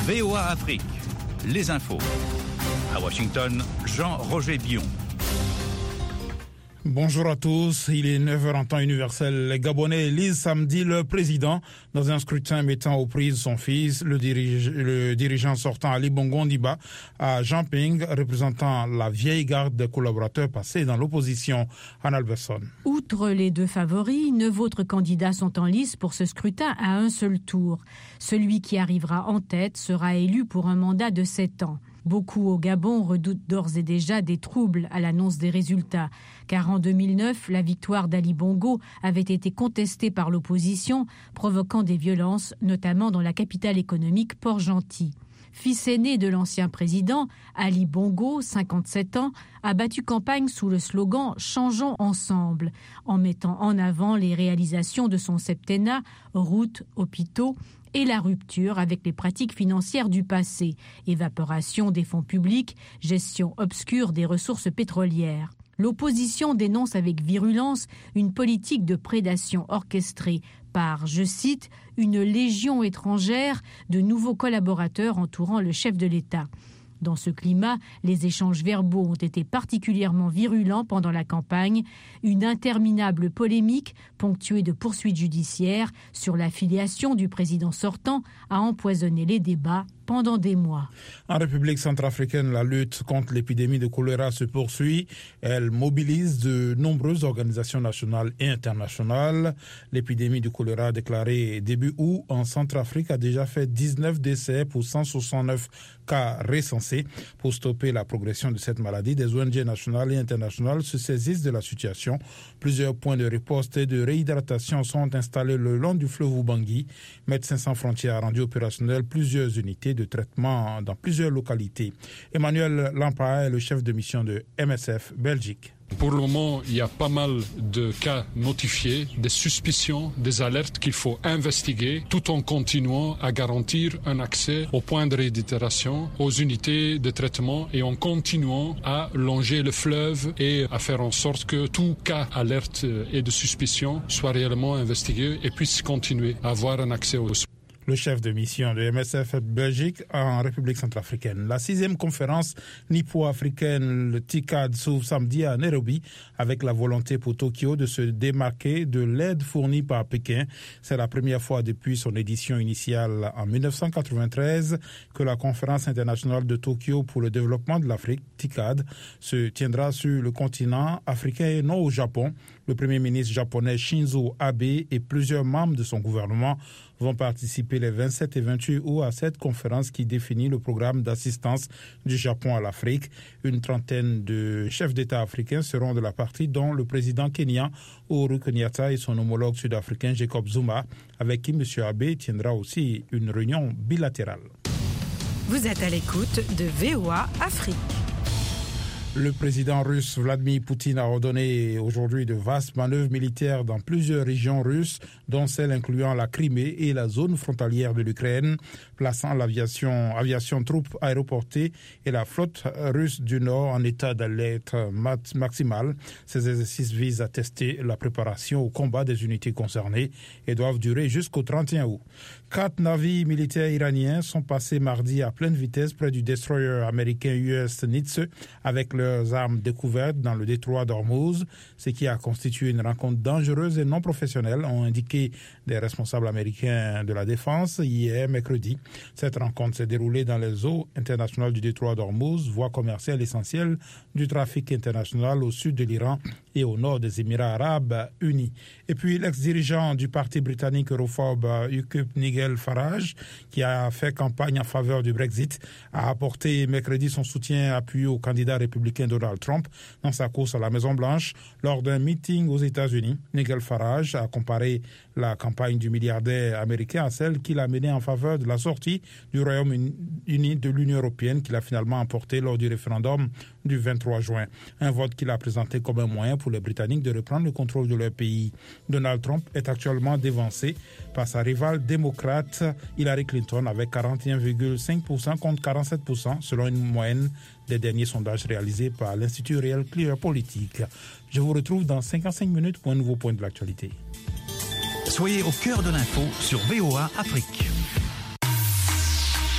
VOA Afrique, les infos. À Washington, Jean-Roger Bion. Bonjour à tous, il est 9h en temps universel. Les Gabonais élisent samedi leur président dans un scrutin mettant aux prises son fils, le dirigeant sortant Ali Bongo Ondimba, à Jean Ping, représentant la vieille garde des collaborateurs passés dans l'opposition. Anna Alberson. Outre les deux favoris, 9 autres candidats sont en lice pour ce scrutin à un seul tour. Celui qui arrivera en tête sera élu pour un mandat de 7 ans. Beaucoup au Gabon redoutent d'ores et déjà des troubles à l'annonce des résultats, car en 2009, la victoire d'Ali Bongo avait été contestée par l'opposition, provoquant des violences, notamment dans la capitale économique Port-Gentil. Fils aîné de l'ancien président, Ali Bongo, 57 ans, a battu campagne sous le slogan « Changeons ensemble », en mettant en avant les réalisations de son septennat, routes, hôpitaux, et la rupture avec les pratiques financières du passé, évaporation des fonds publics, gestion obscure des ressources pétrolières. L'opposition dénonce avec virulence une politique de prédation orchestrée par, je cite, une légion étrangère de nouveaux collaborateurs entourant le chef de l'État. Dans ce climat, les échanges verbaux ont été particulièrement virulents pendant la campagne, une interminable polémique ponctuée de poursuites judiciaires sur l'affiliation du président sortant a empoisonné les débats pendant des mois. En République centrafricaine, la lutte contre l'épidémie de choléra se poursuit. Elle mobilise de nombreuses organisations nationales et internationales. L'épidémie de choléra déclarée début août en Centrafrique a déjà fait 19 décès pour 169 cas recensés. Pour stopper la progression de cette maladie, des ONG nationales et internationales se saisissent de la situation. Plusieurs points de riposte et de réhydratation sont installés le long du fleuve Ubangui. Médecins sans frontières a rendu opérationnel plusieurs unités de traitement dans plusieurs localités. Emmanuel Lampa est le chef de mission de MSF Belgique. Pour le moment, il y a pas mal de cas notifiés, des suspicions, des alertes qu'il faut investiguer, tout en continuant à garantir un accès aux points de réhydratation, aux unités de traitement et en continuant à longer le fleuve et à faire en sorte que tout cas alerte et de suspicion soit réellement investigué et puisse continuer à avoir un accès aux soins. Le chef de mission de MSF Belgique en République centrafricaine. La 6e conférence nippo-africaine, le TICAD, s'ouvre samedi à Nairobi avec la volonté pour Tokyo de se démarquer de l'aide fournie par Pékin. C'est la première fois depuis son édition initiale en 1993 que la conférence internationale de Tokyo pour le développement de l'Afrique, TICAD, se tiendra sur le continent africain et non au Japon. Le premier ministre japonais Shinzo Abe et plusieurs membres de son gouvernement vont participer les 27 et 28 août à cette conférence qui définit le programme d'assistance du Japon à l'Afrique. Une trentaine de chefs d'État africains seront de la partie, dont le président kenyan Uhuru Kenyatta et son homologue sud-africain Jacob Zuma, avec qui M. Abe tiendra aussi une réunion bilatérale. Vous êtes à l'écoute de VOA Afrique. Le président russe Vladimir Poutine a ordonné aujourd'hui de vastes manœuvres militaires dans plusieurs régions russes, dont celles incluant la Crimée et la zone frontalière de l'Ukraine, plaçant aviation troupes aéroportées et la flotte russe du Nord en état d'alerte maximale. Ces exercices visent à tester la préparation au combat des unités concernées et doivent durer jusqu'au 31 août. 4 navires militaires iraniens sont passés mardi à pleine vitesse près du destroyer américain US Nitze avec leurs armes découvertes dans le détroit d'Ormuz, ce qui a constitué une rencontre dangereuse et non professionnelle, ont indiqué des responsables américains de la défense hier mercredi. Cette rencontre s'est déroulée dans les eaux internationales du détroit d'Ormuz, voie commerciale essentielle du trafic international au sud de l'Iran et au nord des Émirats arabes unis. Et puis l'ex-dirigeant du parti britannique europhobe UKIP, Nigel Farage, qui a fait campagne en faveur du Brexit, a apporté mercredi son soutien appuyé au candidat républicain Donald Trump dans sa course à la Maison-Blanche. Lors d'un meeting aux États-Unis, Nigel Farage a comparé la campagne du milliardaire américain à celle qu'il a menée en faveur de la sortie du Royaume-Uni de l'Union européenne qu'il a finalement emporté lors du référendum du 23 juin. Un vote qu'il a présenté comme un moyen pour les Britanniques de reprendre le contrôle de leur pays. Donald Trump est actuellement dévancé par sa rivale démocrate Hillary Clinton avec 41,5% contre 47% selon une moyenne des derniers sondages réalisés par l'Institut Real Clear Politique. Je vous retrouve dans 55 minutes pour un nouveau point de l'actualité. Soyez au cœur de l'info sur VOA Afrique.